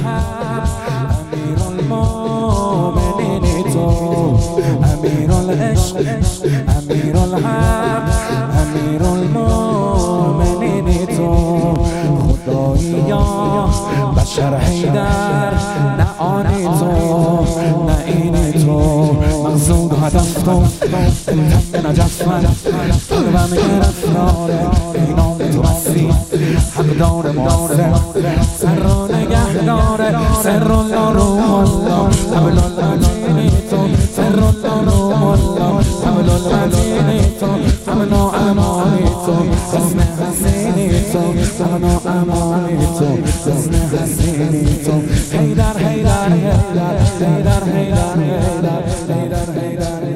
امیر المؤمنین تو، امیر العشق، امیر الحق، امیر المؤمنین تو، خدایی یا بشر حیدر، نه آنی تو نه اینی تو، مقصود هدف تو تم نجف من قلبم گرفتار اینام تو هستی، حقدار مؤثر سر و نگهدار، سر الله روح الله حبل المتین تو، سر الله روح الله حبل المتین تو، امن و امانی تو، حسن حسینی تو، امن و امانی تو، حسن حسینی تو، حیدر حیدر حیدر حیدر حیدر حیدر حیدر حیدر